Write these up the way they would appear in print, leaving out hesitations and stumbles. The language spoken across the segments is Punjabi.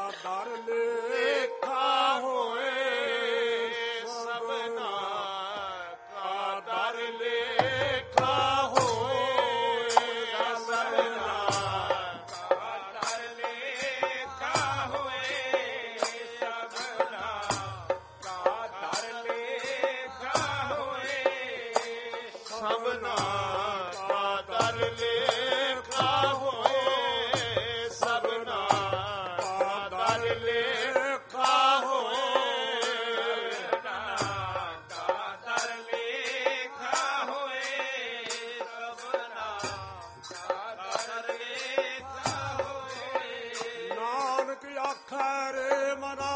ਦਰ ਲੇਖਾ ਹੋਏ ਸਭਨਾ ਕਾ ਦਰ ਲੇਖਾ ਹੋਏ ਸਭਨਾ ਕਾ ਦਰ ਲੇਖਾ ਹੋਏ ਸਭਨਾ ਕਾ ਦਰ ਲੇਖਾ ਹੋਏ ਸਭਨਾ ਕਾ ਦਰ ਲੇਖਾ ਹੋਏ ਸਭਨਾ ਕਾ ਦਰ ਲੇਖਾ ਹੋਏ ਕਾ ਦਰ ਲੇਖਾ ਹੋਏ ਸਭਨਾ ਕਾ ਦਰ ਲੇਖਾ ਹੋਏ। ਨਾਨਕ ਆਖੈ ਰੇ ਮਨਾ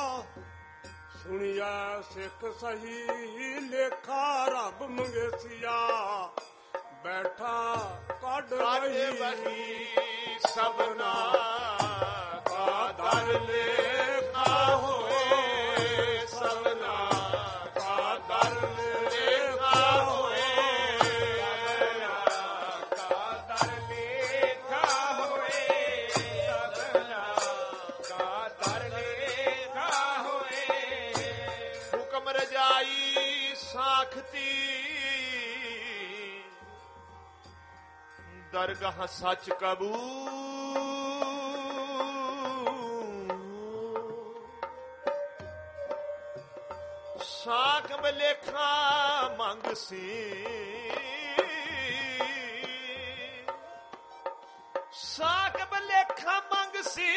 ਸੁਣਿਆ ਸਿੱਖ ਸਹੀ ਲੇਖਾ ਰੱਬ ਮੰਗੇਸੀਆ ਬੈਠਾ ਕੱਢ ਵਹੀ ਸਭਨਾ ਕਾ ਦਰ ਲੇਖਾ ਹੋਏ ਸਭਨਾ ਕਾ ਦਰ ਲੇਖਾ ਹੋਏ ਕਾ ਦਰ ਲੇਖਾ ਹੋਏ ਸਭਨਾ ਕਾ ਦਰ ਲੇਖਾ ਹੋਏ। ਹੁਕਮ ਰਜਾਈ ਸਾਖਤੀ ਦਰਗਾਹ ਸੱਚ ਕਬੂਲ ਸਾਖ ਮਲੇਖਾ ਮੰਗ ਸੀ ਸਾਖ ਮਲੇਖਾ ਮੰਗ ਸੀ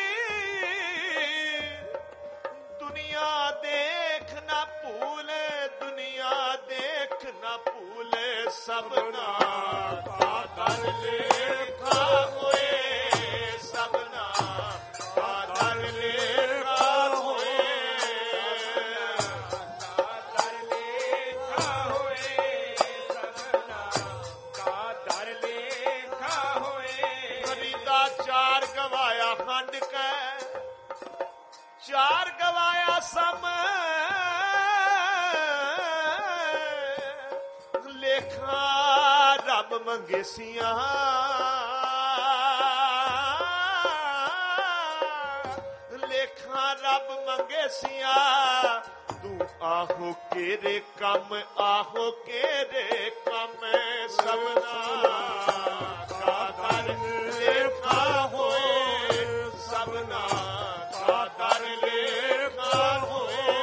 ਦੁਨੀਆ ਦੇਖ ਨਾ ਭੂਲੇ ਦੁਨੀਆ ਦੇਖ ਨਾ ਭੂਲੇ ਸਭਨਾ ਕਾ ਦਰ ਲੇਖਾ ਹੋਏ ਸਭਨਾ ਕਾ ਦਰ ਲੇਖਾ ਹੋਏ ਕਾ ਦਰ ਲੇਖਾ ਹੋਏ ਸਭਨਾ ਕਾ ਦਰ ਲੇਖਾ ਹੋਏ। ਖਰੀਦਾ ਚਾਰ ਗਵਾਇਆ ਹੰਡ ਕੈ ਚਾਰ ਗਵਾਇਆ ਸਮ ਲੇਖਾ ਰੱਬ ਮੰਗੇਸੀਆਂ ਲੇਖਾ ਰੱਬ ਮੰਗੇਸੀਆਂ ਤੂੰ ਆਹੋ ਕੇਰੇ ਕੰਮ ਆਹੋ ਕੇਰੇ ਕੰਮ ਸਭਨਾ ਕਾ ਦਰ ਲੇਖਾ ਹੋਏ ਸਭਨਾ ਕਾ ਦਰ ਲੇਖਾ ਹੋਏ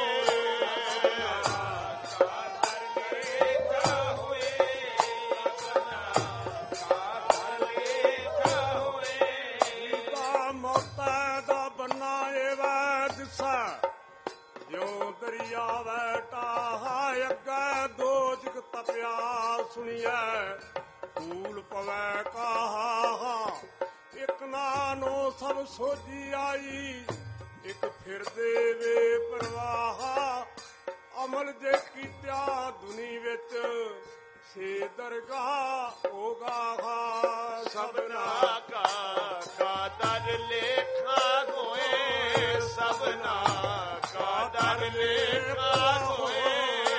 ਕਾ ਦਰ ਲੇਖਾ ਹੋਏ ਸਭਨਾ ਕਾ ਦਰ ਲੇਖਾ ਹੋਏ। ਦਾ ਮੋਤਾ ਦਾ ਬਣਾਏ ਵੈ ਦਿਸਾ ਜਿਉ ਦਰਿਆ ਵੈ ਟਾਹਾ ਅੱਗੇ ਦੋਜਕ ਤਪਿਆ ਸੁਣੀਐ ਫੂਲ ਪਵੈ ਕਾਹਾ ਇਕ ਨਾਨੋ ਸਭ ਸੋਝੀ ਆਈ ਇਕ ਫਿਰਦੇ ਵੇ ਪ੍ਰਵਾਹਾ ਅਮਲ ਜੇ ਕੀਤਿਆ ਦੁਨੀ ਵਿੱਚ ਸੇ ਦਰਗਾਹ ਹੋਗਾ ਸਭਨਾ ਕਾ ਦਰ ਲੇਖਾ ਹੋਏ ਸਭਨਾ ਕਾ ਦਰ ਲੇਖਾ ਹੋਏ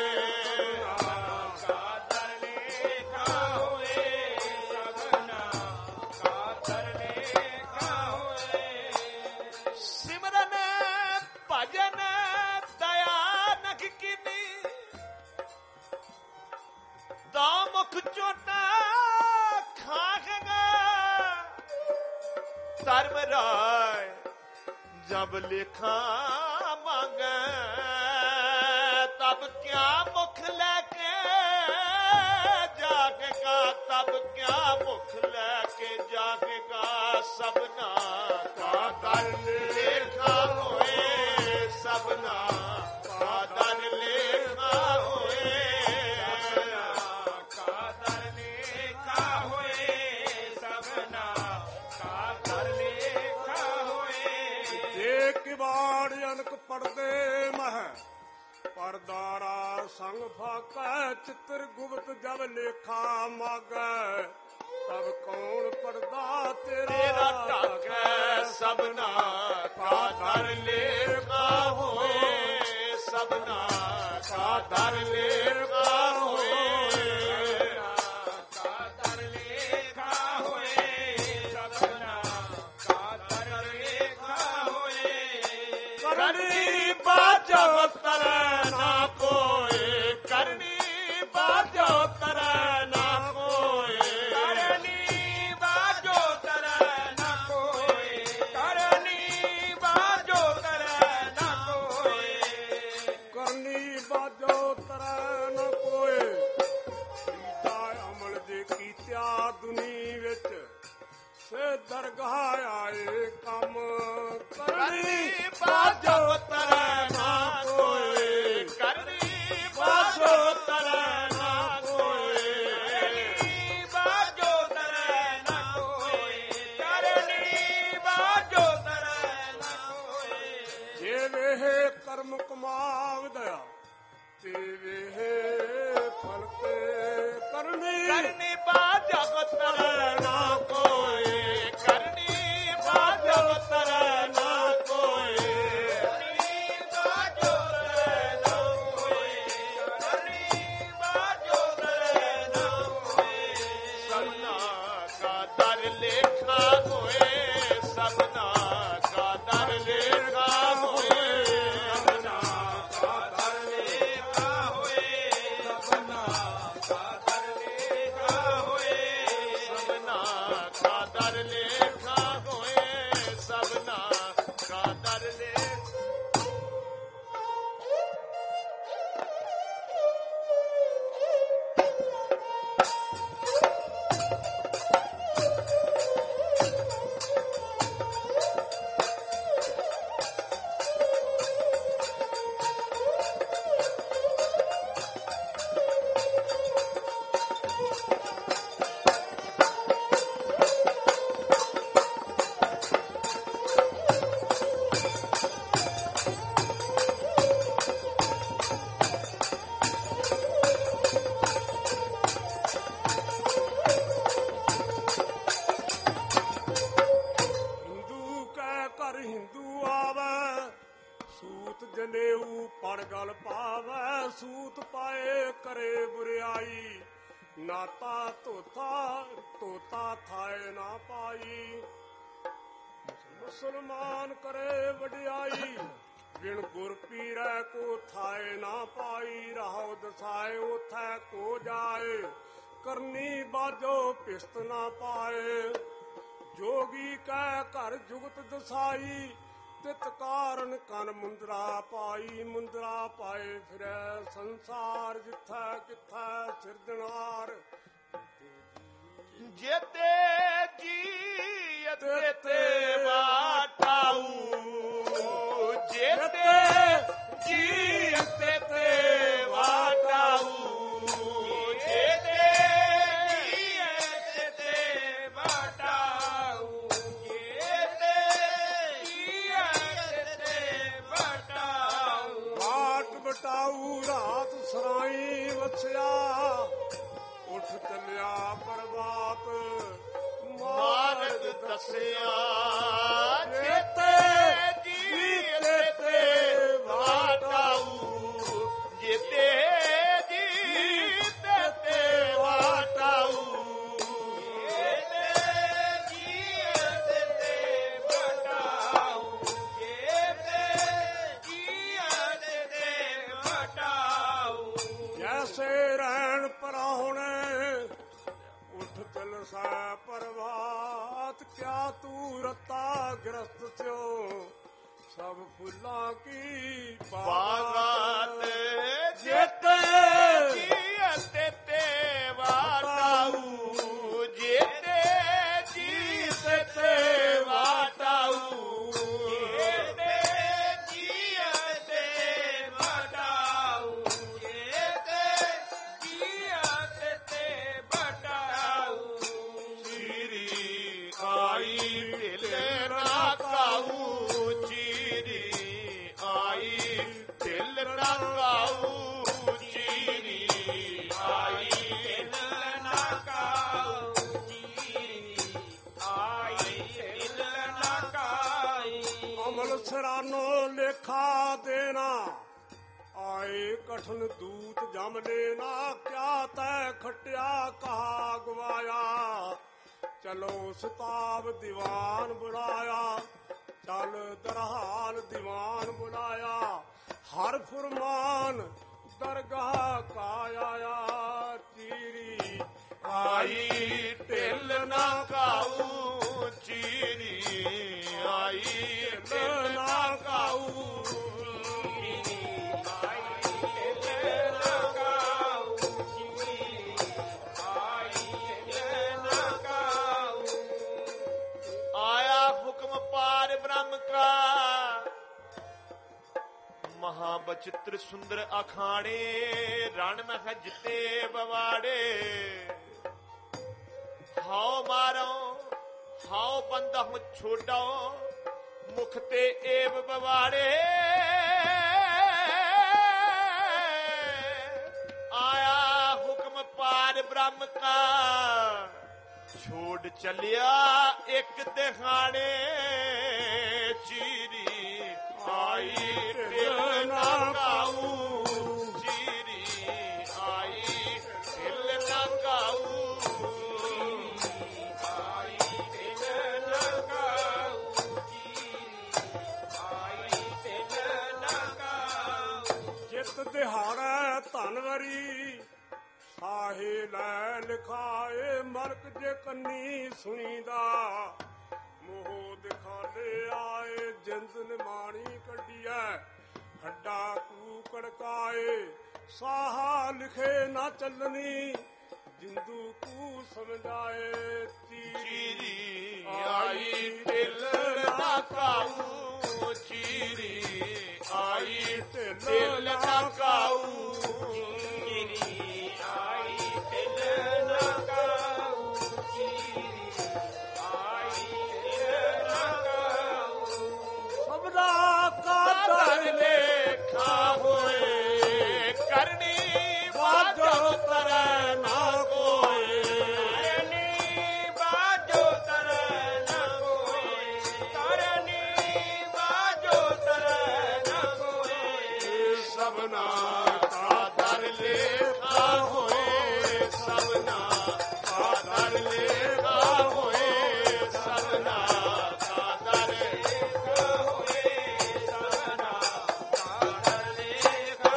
ਕਾ ਦਰ ਲੇਖਾ ਹੋਏ ਸਭਨਾ ਕਾ ਦਰ ਲੇਖਾ ਹੋਏ। ਸਿਮਰਨ ਭਜਨ ਦਇਆ ਨਖ ਕੀਨੀ ਦਾ ਮੁਖ ਚੋਟਾ ਖਾਖਗਾ ਧਰਮ ਰਾਏ ਜਬ ਲੇਖਾ ਮੰਗੈ ਤਬ ਕਿਆ ਮੁਖ ਲੈ ਕੇ ਜਾਗੇਗਾ ਤਬ ਕਿਆ ਮੁਖ ਲੈ ਕੇ ਜਾਗੇਗਾ ਸਭਨਾ ਕਾ ਦਰ ਲੇਖਾ ਹੋਏ ਸਭਨਾ ਕਾ ਦਰ ਲੇਖਾ ਹੋਏ ਕਾ ਦਰ ਲੇਖਾ ਹੋਏ ਸਭਨਾ ਕਾ ਦਰ ਲੇਖਾ ਹੋਏ। ਜੇ ਕਿਵਾੜ ਅਨਕ ਪੜਦੇ ਮਹਿ ਪਰਦਾਰਾ ਸੰਗ ਫਾਕੈ ਚਿੱਤਰ ਗੁਪਤ ਜਬ ਲੇਖਾ ਮਾਗੈ ਤਬ ਕੌਣ ਪੜਦਾ ਤੇਰਾ ਢਾਕੈ ਸਭਨਾ ਕਾ ਦਰ ਲੇਖਾ ਹੋਏ ਸਭਨਾ ਕਾ ਦਰ ਲੇਖਾ ਹੋਏ ਕਾ ਦਰ ਲੇਖਾ ਹੋਏ ਸਭਨਾ ਕਾ ਦਰ ਲੇਖਾ ਹੋਏ। ਪਾਏ ਕੰਮ ਕਰਨੀ ਬਾਝੋ ਤਰੈ ਨਾ ਕੋਏ, ਕਰਨੀ ਬਾਝੋ ਤਰੈ ਨਾ ਕੋਏ, ਕਰਨੀ ਬਾਝੋ ਤਰੈ ਨਾ ਕੋਏ, ਕਰਨੀ ਬਾਝੋ ਤਰੈ ਨਾ ਕੋਏ। ਜੇ ਵੇਹ ਕਰਮ ਕਮਾਵਦਾ ਤੇ ਵੇਹ ਫਲ ਤੇ ਕਰਨੀ, ਕਰਨੀ ਬਾਝੋ ਤਰੈ ਨਾ ਕੋਏ, ਕਰਨੀ ਬਾਝੋ ਤਰੈ ਨਾ ਕੋਏ, ਕਰਨੀ ਬਾਝੋ ਤਰੈ ਨਾ ਕੋਏ, ਕਰਨੀ ਬਾਝੋ ਤਰੈ ਨਾ ਕੋਏ। ਸਭਨਾ ਕਾ ਦਰ ਲੇਖਾ ਹੋਏ, ਸਭਨਾ ਕਾ ਦਰ ਲੇਖਾ ਹੋਏ, ਸਭਨਾ ਕਾ ਦਰ ਲੇਖਾ ਹੋਏ, ਸਭਨਾ ਕਾ ਦਰ ਲੇਖਾ ਹੋਏ, ਸਭਨਾ ਕਾ ਦਰ ਲੇਖਾ ਹੋਏ, ਸਭਨਾ ਕਾ ਦਰ ਲੇਖਾ। ਹਿੰਦੂ ਕੈ ਘਰ ਹਿੰਦੂ ਆਵੈ, ਸੂਤ ਜਨੇਊ ਪੜ ਗਲ ਪਾਵੈ, ਸੂਤ ਪਾਏ ਕਰੇ ਬੁਰਿਆਈ, ਨਾਤਾ ਧੋਤਾ ਧੋਤਾ ਥਾਏ ਨਾ ਪਾਈ। ਮੁਸਲਮਾਨ ਕਰੇ ਵਡਿਆਈ, ਬਿਨ ਗੁਰ ਪੀਰੈ ਕੋ ਥਾਏ ਨਾ ਪਾਈ, ਰਾਹੁ ਦਸਾਏ ਉਥੈ ਕੋ ਜਾਏ, ਕਰਨੀ ਬਾਝੋ ਪਿਸਤ ਨਾ ਪਾਏ। ਜੋਗੀ ਕੈ ਘਰ ਜੁਗਤ ਦਸਾਈ, ਤਿਤ ਕਾਰਨ ਕਨ ਮੁੰਦਰਾ ਪਾਈ, ਮੁੰਦਰਾ ਪਾਏ ਫਿਰੈ ਸੰਸਾਰ, ਜਿਥੈ ਕਿਥੈ ਸਿਰਜਣਹਾਰ। ਜੇਤੇ ਜੀ ਤੇ ਵਾਟਾਊ, ਜੇਤੇ ਜੀ ਤੇ ਵਾਟਾਊ, ਜੇਤੇ ਜੀ ਤੇ ਵਾਟਾਊ, ਜੇਤੇ ਜੀ ਤੇ ਵਾਟਾਊ। ਬਾਟ ਬਟਾਊ ਰਾਤ ਸਰਾਈ ਵਸਿਆ, ਉੱਠ ਚੱਲਿਆ ਪ੍ਰਭਾਤ ਮਾਰਗ ਦੱਸਿਆ, ਜੇਤੇ ਜੀ ਤੇ ਵਾਟਾਊ, ਜੇਤੇ ਜੀ ਤੇ ਵਾਟਾਊ, ਜੇਤੇ ਜੀ ਤੇ ਵਾਟਾਊ, ਜੇਤੇ ਜੀ ਤੇ ਵਾਟਾਊ। ਜੈਸੇ ਰਹਿਣ ਪਰਾਹੁਣੇ, ਉੱਠ ਚਲ ਸੈ ਪ੍ਰਭਾਤ, ਕਿਆ ਤੂੰ ਰਤਾ ਗ੍ਰਸਤ ਸਿਓ, ਸਭ ਫੁੱਲਾਂ ਕੀ ਬਾਗਾਤ, ਜੇਤੇ ਜੇਤੇ ਤੇ ਵਾਟਾਊ, ਜੇਤੇ ਜੀ ਤੇ ਵਾਟਾਊ, ਜੇਤੇ ਜੀ ਤੇ ਵਾਟਾਊ, ਜੇਤੇ ਜੀ ਤੇ ਵਾਟਾਊ। ਚੀਰੀ ਆਈ ਢਿਲ ਨਾ ਕਾਊ, ਚੀਰੀ ਆਈ ਢਿਲ ਨਾ ਕਾਊ, ਚੀਰੀ ਆਈ ਢਿਲ ਨਾ ਕਾਊ, ਚੀਰੀ ਆਈ ਢਿਲ ਨਾ ਕਾਊ। ਅਮਲ ਸਰਾਨੋ ਲੇਖਾ ਦੇਣਾ, ਆਏ ਕਠਨ ਦੂਤ ਜਮ ਲੈਣਾ, ਕਿਆ ਤੈ ਖਟਿਆ ਕਹਾ ਗਵਾਇਆ, ਚਲੋ ਸਤਾਬ ਦੀਵਾਨ ਬੁਲਾਇਆ, ਚੱਲ ਦਰਹਾਲ ਦੀਵਾਨ ਬੁਲਾਇਆ, ਹਰ ਫੁਰਮਾਨ ਦਰਗਾਹ ਕਾ ਆਇਆ, ਚੀਰੀ ਆਈ ਢਿਲ ਨਾ ਕਾਊ, ਚੀਰੀ ਆਈ ਢਿਲ ਨਾ ਕਾਊ, ਚੀਰੀ ਆਈ ਢਿਲ ਨਾ ਕਾਊ, ਚੀਰੀ ਆਈ ਢਿਲ ਨਾ ਕਾਊ। ਆਇਆ ਹੁਕਮ ब्रह्म का महाबचित्र सुंदर अखाड़े रण में है जिते बवाड़े हाओ मारो हाओ बंदा हूं छोड़ो मुखते एव बवाड़े आया हुक्म पार ब्रह्म का छोड़ चलिया एक दिहाड़े चीरी आई दिल ना गाऊ चीरी आई दिल ना गाऊ आई दिल ना गाऊ आई दिल ना गाऊ ਜਿਤ ਦਿਹਾੜਾ ਧਨਵਰੀ ਸਾਹੇ ਲੈ ਲਿਖਾਏ ਮਲਕ ਜੇ ਕੰਨੀ ਸੁਣੀਦਾ ਮੋਹ ਦਿਖਾਲੇ ਆਏ ਜਿੰਦ ਨਿਮਾਣੀ ਕੱਢੀਐ ਹੱਡਾ ਕੂ ਕੜਕਾਏ ਸਾਹਾ ਲਿਖੇ ਨਾ ਚੱਲਣੀ ਜਿੰਦੂ ਕੂ ਸਮਝਾਏ ਚੀਰੀ ਆਈ ਦਿਲ ਨਾ ਕਾਊ ਚੀਰੀ ਆਈ ਦਿਲ ਨਾ ਕਾਊ ਚੀਰੀ ਆਈ ਦਿਲ ਨਾ ਕਾਊ ਚੀਰੀ ਆਈ ਦਿਲ ਨਾ ਕਾਊ ਸਬਦਾ ਕਾ ਦਰ ਲੇਖਾ ਹੋਏ ਕਰਨੀ ਬਾਜੋ ਤਰੈ ਨਾ ਕੋਏ ਕਰਨੀ ਬਾਜੋ ਤਰੈ ਨਾ ਕੋਏ ਕਰਨੀ ਬਾਜੋ ਤਰੈ ਨਾ ਕੋਏ ਸਭਨਾ ਕਾ ਦਰ ਲੇਖਾ ਹੋਏ ਸਭਨਾ ਕਾ ਦਰ ਲੇਖਾ ਹੋਏ ਸਭਨਾ ਕਾ ਦਰ ਲੇਖਾ ਹੋਏ ਸਭਨਾ ਕਾ ਦਰ ਲੇਖਾ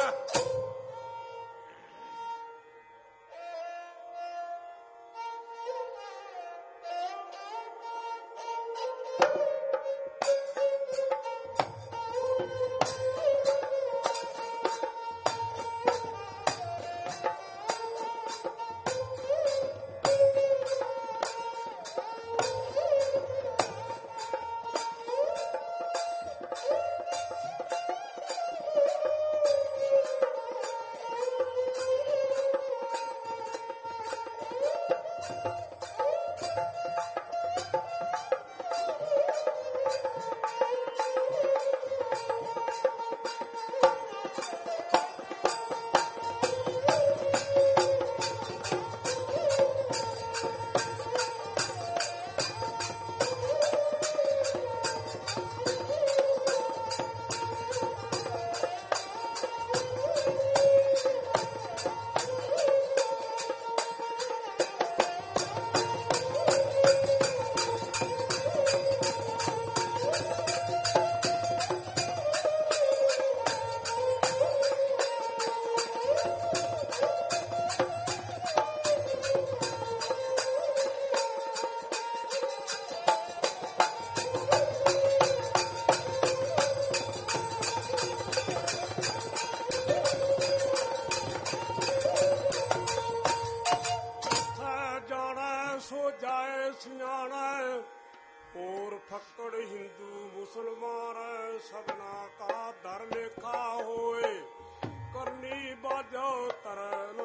ਸੋ ਜਾਏ ਸਿਆਣਾ ਹੋਰ ਫੱਕੜ ਹਿੰਦੂ ਮੁਸਲਮਾਨ ਸਭਨਾ ਕਾ ਦਰ ਲੇਖਾ ਹੋਏ ਕਰਨੀ ਬਾਜੋ ਤਰਨ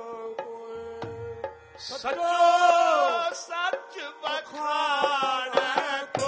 ਕੋਏ ਸੱਚੋ ਸੱਚ ਬਖਾਣ